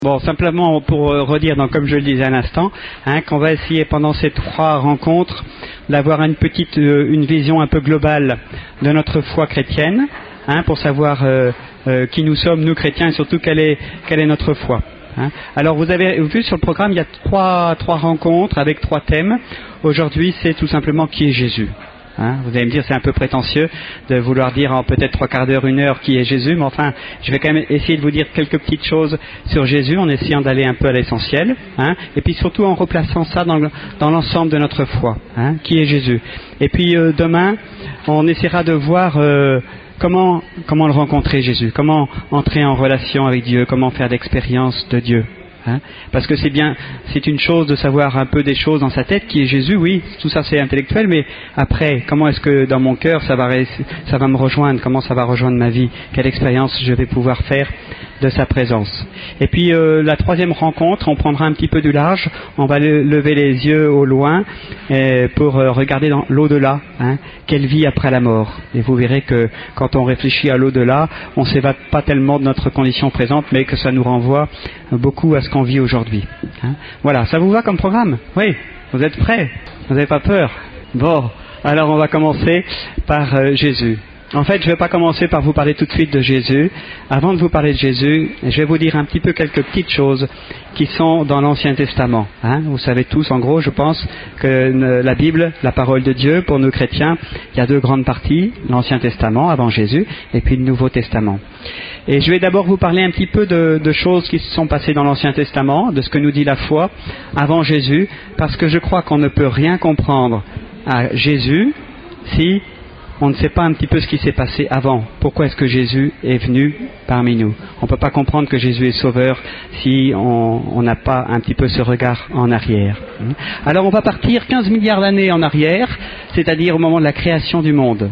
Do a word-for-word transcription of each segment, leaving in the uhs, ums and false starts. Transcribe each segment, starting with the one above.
Bon, simplement pour redire, donc, comme je le disais à l'instant, hein, qu'on va essayer pendant ces trois rencontres d'avoir une petite, euh, une vision un peu globale de notre foi chrétienne, hein, pour savoir euh, euh, qui nous sommes, nous chrétiens, et surtout quelle est, quelle est notre foi. Hein. Alors, vous avez vu sur le programme, il y a trois, trois rencontres avec trois thèmes. Aujourd'hui, c'est tout simplement qui est Jésus. Hein, vous allez me dire, c'est un peu prétentieux de vouloir dire en peut-être trois quarts d'heure, une heure qui est Jésus, mais enfin, je vais quand même essayer de vous dire quelques petites choses sur Jésus en essayant d'aller un peu à l'essentiel, hein, et puis surtout en replaçant ça dans, le, dans l'ensemble de notre foi, hein, qui est Jésus. Et puis euh, demain, on essaiera de voir euh, comment, comment le rencontrer Jésus, comment entrer en relation avec Dieu, comment faire l'expérience de Dieu. Hein, parce que c'est bien, c'est une chose de savoir un peu des choses dans sa tête, qui est Jésus, oui, tout ça c'est intellectuel, mais après, comment est-ce que dans mon cœur ça va, ça va me rejoindre, comment ça va rejoindre ma vie, quelle expérience je vais pouvoir faire de sa présence. Et puis euh, la troisième rencontre, on prendra un petit peu du large, on va le, lever les yeux au loin euh, pour euh, regarder dans l'au-delà, hein, quelle vie après la mort. Et vous verrez que quand on réfléchit à l'au-delà, on ne s'évade pas tellement de notre condition présente, mais que ça nous renvoie beaucoup à ce qu'on vit aujourd'hui. Hein. Voilà, ça vous va comme programme? Oui, vous êtes prêts? Vous n'avez pas peur? Bon, alors on va commencer par euh, Jésus. En fait, je ne vais pas commencer par vous parler tout de suite de Jésus. Avant de vous parler de Jésus, je vais vous dire un petit peu quelques petites choses qui sont dans l'Ancien Testament. Hein. Vous savez tous, en gros, je pense, que la Bible, la parole de Dieu, pour nous chrétiens, il y a deux grandes parties, l'Ancien Testament, avant Jésus, et puis le Nouveau Testament. Et je vais d'abord vous parler un petit peu de, de choses qui se sont passées dans l'Ancien Testament, de ce que nous dit la foi avant Jésus, parce que je crois qu'on ne peut rien comprendre à Jésus si on ne sait pas un petit peu ce qui s'est passé avant. Pourquoi est-ce que Jésus est venu parmi nous? On ne peut pas comprendre que Jésus est sauveur si on n'a pas un petit peu ce regard en arrière. Alors on va partir quinze milliards d'années en arrière, c'est-à-dire au moment de la création du monde.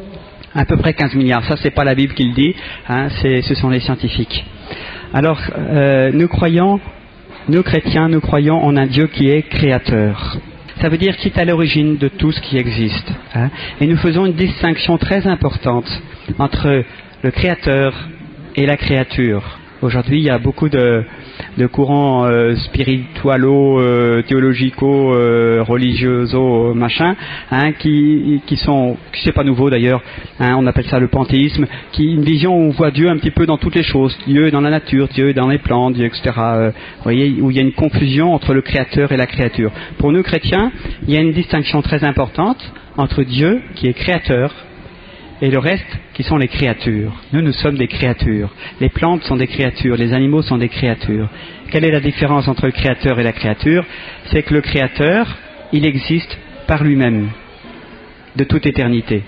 À peu près quinze milliards. Ça, c'est pas la Bible qui le dit, hein, c'est, ce sont les scientifiques. Alors, euh, nous croyons, nous chrétiens, nous croyons en un Dieu qui est créateur. Ça veut dire qu'il est à l'origine de tout ce qui existe. Hein. Et nous faisons une distinction très importante entre le créateur et la créature. Aujourd'hui, il y a beaucoup de, de courants euh, spiritualo, euh, théologico, euh, religioso, machin, hein, qui, qui sont, c'est pas nouveau d'ailleurs, hein, on appelle ça le panthéisme, qui une vision où on voit Dieu un petit peu dans toutes les choses, Dieu dans la nature, Dieu dans les plantes, Dieu, et cetera. Euh, vous voyez, où il y a une confusion entre le créateur et la créature. Pour nous chrétiens, il y a une distinction très importante entre Dieu, qui est créateur, et le reste, qui sont les créatures. Nous, nous sommes des créatures. Les plantes sont des créatures, les animaux sont des créatures. Quelle est la différence entre le créateur et la créature? C'est que le créateur, il existe par lui-même, de toute éternité.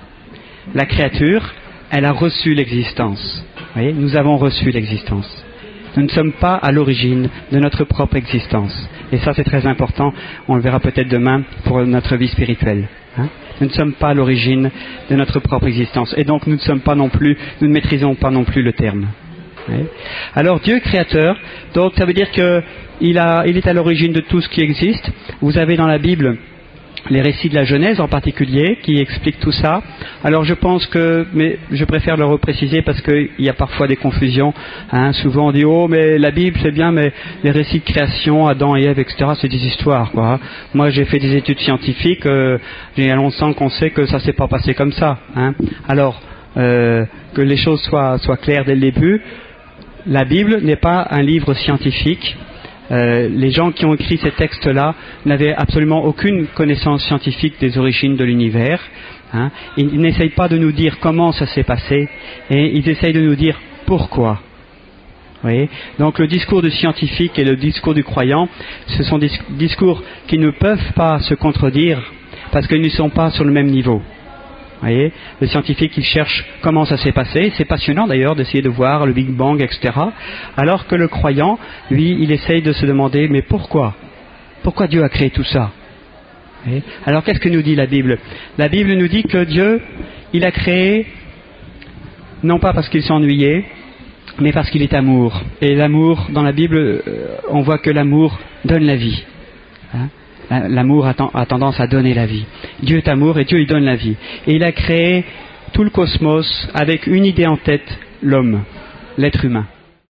La créature, elle a reçu l'existence. Vous voyez, nous avons reçu l'existence. Nous ne sommes pas à l'origine de notre propre existence. Et ça, c'est très important. On le verra peut-être demain pour notre vie spirituelle. Hein? Nous ne sommes pas à l'origine de notre propre existence. Et donc, nous ne sommes pas non plus, nous ne maîtrisons pas non plus le terme. Oui. Alors, Dieu créateur, donc ça veut dire qu'il a, il est à l'origine de tout ce qui existe. Vous avez dans la Bible les récits de la Genèse en particulier, qui expliquent tout ça. Alors je pense que, mais je préfère le repréciser parce qu'il y a parfois des confusions. Hein. Souvent on dit, oh mais la Bible c'est bien, mais les récits de création, Adam et Ève, et cetera, c'est des histoires, quoi. Moi j'ai fait des études scientifiques, euh, il y a longtemps qu'on sait que ça s'est pas passé comme ça. Hein. Alors, euh, que les choses soient, soient claires dès le début, la Bible n'est pas un livre scientifique. Euh, les gens qui ont écrit ces textes-là n'avaient absolument aucune connaissance scientifique des origines de l'univers. Hein. Ils, ils n'essayent pas de nous dire comment ça s'est passé, et ils essayent de nous dire pourquoi. Vous voyez ? Donc le discours du scientifique et le discours du croyant, ce sont des discours qui ne peuvent pas se contredire parce qu'ils ne sont pas sur le même niveau. Vous voyez, le scientifique, il cherche comment ça s'est passé. C'est passionnant d'ailleurs d'essayer de voir le Big Bang, et cetera. Alors que le croyant, lui, il essaye de se demander, mais pourquoi? Pourquoi Dieu a créé tout ça? Vous voyez? Alors qu'est-ce que nous dit la Bible? La Bible nous dit que Dieu, il a créé, non pas parce qu'il s'ennuyait, mais parce qu'il est amour. Et l'amour, dans la Bible, on voit que l'amour donne la vie. Hein? L'amour a tendance à donner la vie. Dieu est amour et Dieu il donne la vie. Et il a créé tout le cosmos avec une idée en tête, l'homme, l'être humain.